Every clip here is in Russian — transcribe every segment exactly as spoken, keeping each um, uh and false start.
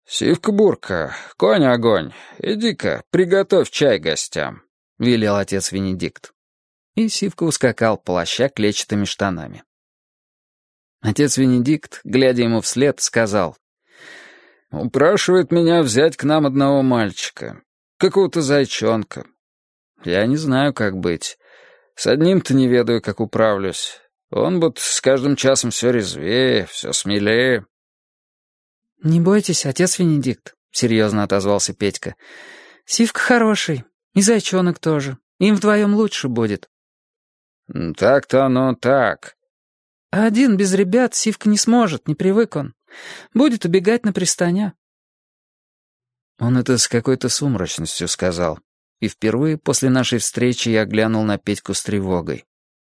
«Сивка-бурка, конь-огонь, иди-ка, приготовь чай гостям», — велел отец Венедикт. И Сивка ускакал, полоща клетчатыми штанами. Отец Венедикт, глядя ему вслед, сказал: «Упрашивает меня взять к нам одного мальчика, какого-то зайчонка. Я не знаю, как быть. С одним-то не ведаю, как управлюсь. Он вот с каждым часом все резвее, все смелее». «Не бойтесь, отец Венедикт», — серьезно отозвался Петька. «Сивка хороший, и зайчонок тоже. Им вдвоем лучше будет». «Так-то оно так». «А один без ребят Сивка не сможет, не привык он. Будет убегать на пристаня». Он это с какой-то сумрачностью сказал, и впервые после нашей встречи я глянул на Петьку с тревогой.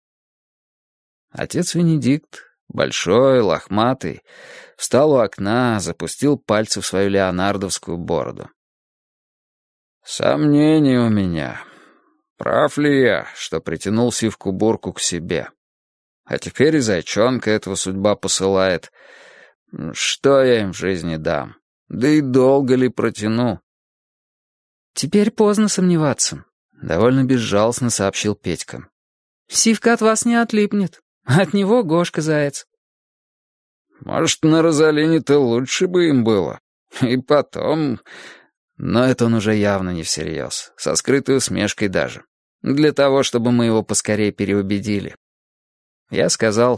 Отец Венедикт, большой, лохматый, встал у окна, запустил пальцы в свою леонардовскую бороду. «Сомнения у меня. Прав ли я, что притянул Сивку-бурку к себе? А теперь и зайчонка этого судьба посылает. Что я им в жизни дам? Да и долго ли протяну?» «Теперь поздно сомневаться», — довольно безжалостно сообщил Петька. «Сивка от вас не отлипнет, а от него Гошка-заяц». «Может, на Розалине-то лучше бы им было. И потом...» Но это он уже явно не всерьез, со скрытой усмешкой даже. Для того, чтобы мы его поскорее переубедили. Я сказал: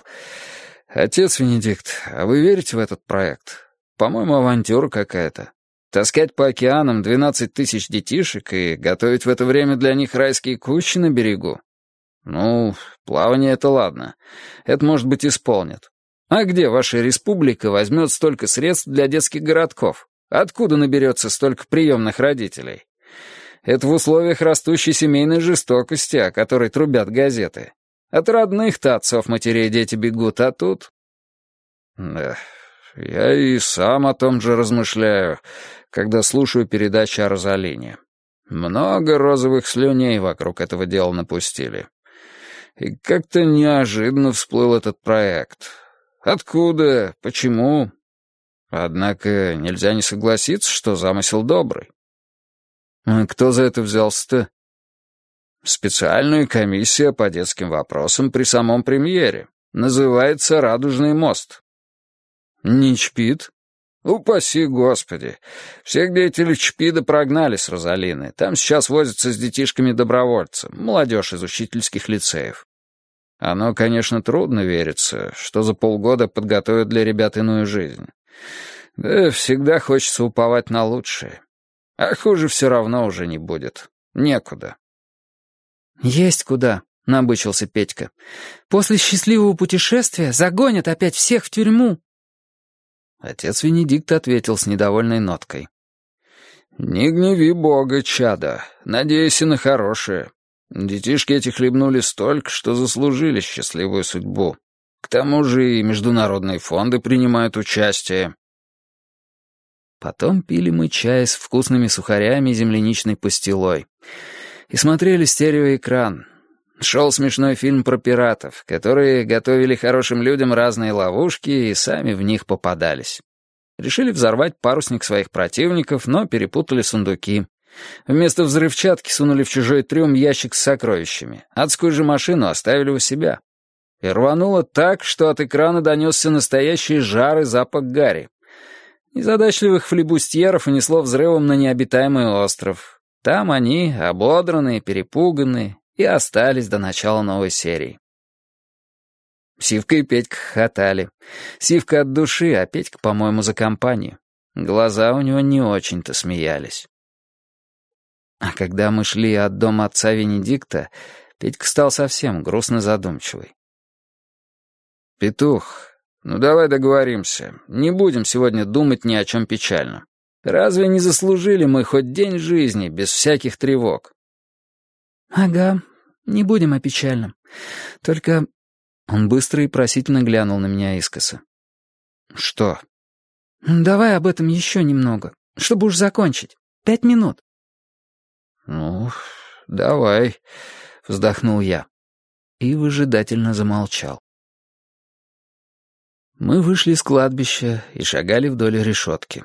«Отец Венедикт, а вы верите в этот проект? По-моему, авантюра какая-то. Таскать по океанам двенадцать тысяч детишек и готовить в это время для них райские кущи на берегу? Ну, плавание — это ладно. Это, может быть, исполнят. А где ваша республика возьмет столько средств для детских городков? Откуда наберется столько приемных родителей? Это в условиях растущей семейной жестокости, о которой трубят газеты. От родных-то отцов-матерей дети бегут, а тут...» «Да, я и сам о том же размышляю, когда слушаю передачи о Розалине. Много розовых слюней вокруг этого дела напустили. И как-то неожиданно всплыл этот проект. Откуда? Почему?» Однако нельзя не согласиться, что замысел добрый. А кто за это взялся-то? Специальная комиссия по детским вопросам при самом премьере. Называется «Радужный мост». Не чпит? Упаси Господи. Всех деятелей чпида прогнали с Розалины. Там сейчас возятся с детишками-добровольцем, молодежь из учительских лицеев. Оно, конечно, трудно верится, что за полгода подготовят для ребят иную жизнь. Да всегда хочется уповать на лучшее. А хуже все равно уже не будет. Некуда. «Есть куда», — набычился Петька. «После счастливого путешествия загонят опять всех в тюрьму». Отец Венедикт ответил с недовольной ноткой. «Не гневи Бога, чада. Надейся на хорошее. Детишки эти хлебнули столько, что заслужили счастливую судьбу. К тому же и международные фонды принимают участие». Потом пили мы чай с вкусными сухарями и земляничной пастилой. И смотрели стереоэкран. Шел смешной фильм про пиратов, которые готовили хорошим людям разные ловушки и сами в них попадались. Решили взорвать парусник своих противников, но перепутали сундуки. Вместо взрывчатки сунули в чужой трюм ящик с сокровищами. Адскую же машину оставили у себя. И рвануло так, что от экрана донесся настоящий жар и запах гари. Незадачливых флибустьеров унесло взрывом на необитаемый остров. Там они, ободранные, перепуганные, и остались до начала новой серии. Сивка и Петька хохотали. Сивка от души, а Петька, по-моему, за компанию. Глаза у него не очень-то смеялись. А когда мы шли от дома отца Венедикта, Петька стал совсем грустно задумчивый. «Петух, ну давай договоримся. Не будем сегодня думать ни о чем печальном. Разве не заслужили мы хоть день жизни без всяких тревог?» «Ага, не будем о печальном. Только...» Он быстро и просительно глянул на меня искоса. «Что?» «Давай об этом еще немного, чтобы уж закончить. Пять минут». «Ну, давай», — вздохнул я. И выжидательно замолчал. Мы вышли с кладбища и шагали вдоль решетки.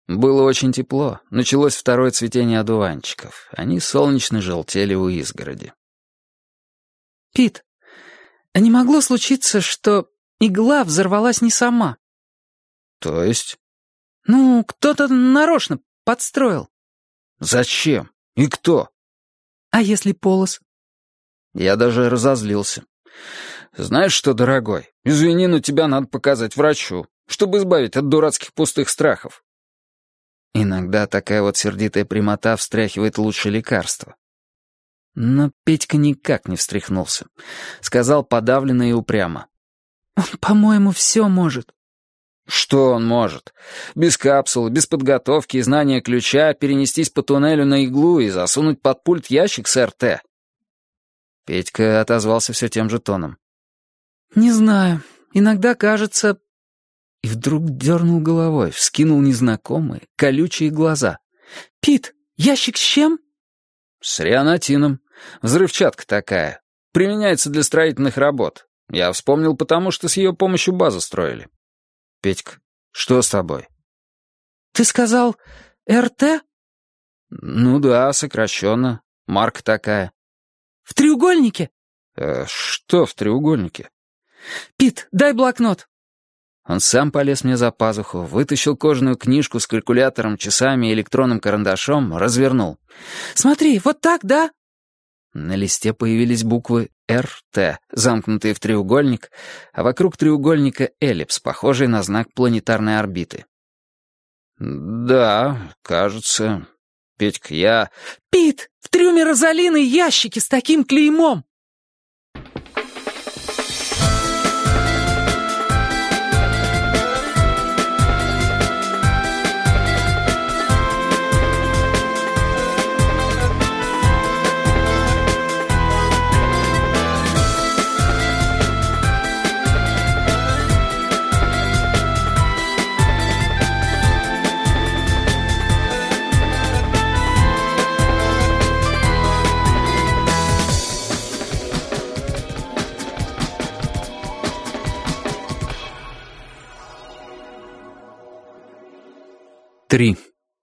Было очень тепло, началось второе цветение одуванчиков. Они солнечно желтели у изгороди. «Пит, а не могло случиться, что игла взорвалась не сама?» «То есть?» «Ну, кто-то нарочно подстроил». «Зачем? И кто?» «А если полос?» Я даже разозлился. «Знаешь что, дорогой, извини, но тебя надо показать врачу, чтобы избавить от дурацких пустых страхов». Иногда такая вот сердитая прямота встряхивает лучше лекарства. Но Петька никак не встряхнулся. Сказал подавленно и упрямо. «Он, по-моему, все может». «Что он может? Без капсулы, без подготовки и знания ключа перенестись по туннелю на иглу и засунуть под пульт ящик с эр тэ?» Петька отозвался все тем же тоном. «Не знаю. Иногда кажется...» И вдруг дернул головой, вскинул незнакомые, колючие глаза. «Пит, ящик с чем?» «С рианотином. Взрывчатка такая. Применяется для строительных работ. Я вспомнил, потому что с ее помощью базу строили». «Петька, что с тобой?» «Ты сказал эр тэ?» «Ну да, сокращенно. Марка такая». «В треугольнике?» э, «Что в треугольнике?» «Пит, дай блокнот». Он сам полез мне за пазуху, вытащил кожаную книжку с калькулятором, часами и электронным карандашом, развернул. «Смотри, вот так, да?» На листе появились буквы эр тэ, замкнутые в треугольник, а вокруг треугольника эллипс, похожий на знак планетарной орбиты. «Да, кажется. Петька, я...» «Пит, в трюме Розалины ящики с таким клеймом!» Три.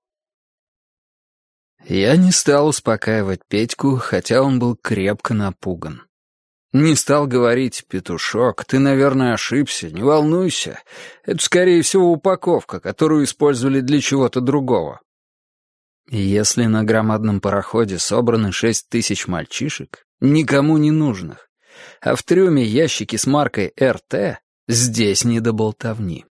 Я не стал успокаивать Петьку, хотя он был крепко напуган. Не стал говорить: «Петушок, ты, наверное, ошибся, не волнуйся. Это, скорее всего, упаковка, которую использовали для чего-то другого». Если на громадном пароходе собраны шесть тысяч мальчишек, никому не нужных, а в трюме ящики с маркой эр тэ, здесь не до болтовни.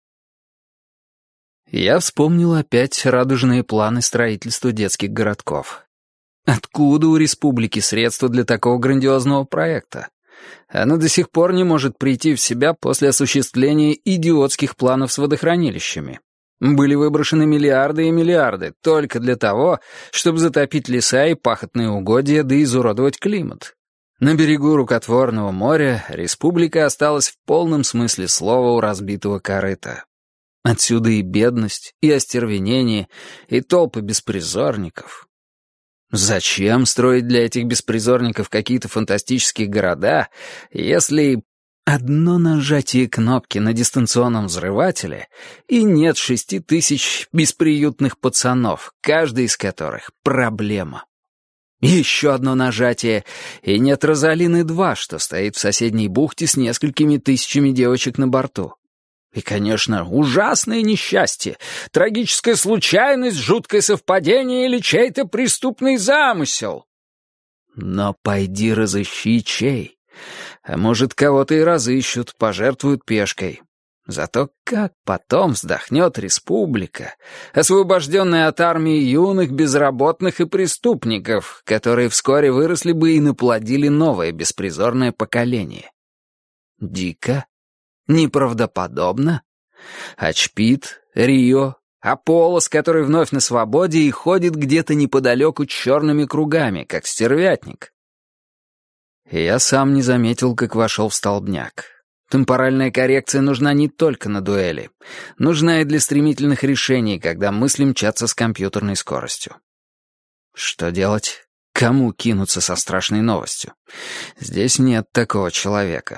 Я вспомнил опять радужные планы строительства детских городков. Откуда у республики средства для такого грандиозного проекта? Она до сих пор не может прийти в себя после осуществления идиотских планов с водохранилищами. Были выброшены миллиарды и миллиарды только для того, чтобы затопить леса и пахотные угодья да изуродовать климат. На берегу рукотворного моря республика осталась в полном смысле слова у разбитого корыта. Отсюда и бедность, и остервенение, и толпы беспризорников. Зачем строить для этих беспризорников какие-то фантастические города, если одно нажатие кнопки на дистанционном взрывателе, и нет шести тысяч бесприютных пацанов, каждый из которых — проблема? Еще одно нажатие, и нет Розалины-два, что стоит в соседней бухте с несколькими тысячами девочек на борту. И, конечно, ужасное несчастье, трагическая случайность, жуткое совпадение или чей-то преступный замысел. Но пойди разыщи чей. А может, кого-то и разыщут, пожертвуют пешкой. Зато как потом вздохнет республика, освобожденная от армии юных, безработных и преступников, которые вскоре выросли бы и наплодили новое беспризорное поколение. Дико? Неправдоподобно? Ачпит, Рио, Аполлос, который вновь на свободе и ходит где-то неподалеку черными кругами, как стервятник. И я сам не заметил, как вошел в столбняк. Темпоральная коррекция нужна не только на дуэли. Нужна и для стремительных решений, когда мысли мчатся с компьютерной скоростью. Что делать? Кому кинуться со страшной новостью? Здесь нет такого человека.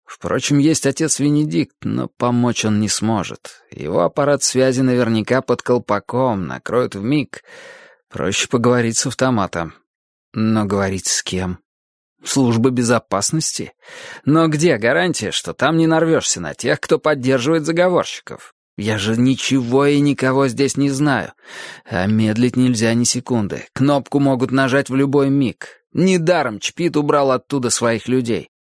Впрочем, есть отец Венедикт, но помочь он не сможет. Его аппарат связи наверняка под колпаком, накроют вмиг. Проще поговорить с автоматом. Но говорить с кем? Служба безопасности? Но где гарантия, что там не нарвешься на тех, кто поддерживает заговорщиков? Я же ничего и никого здесь не знаю. А медлить нельзя ни секунды. Кнопку могут нажать в любой миг. Недаром Чпит убрал оттуда своих людей.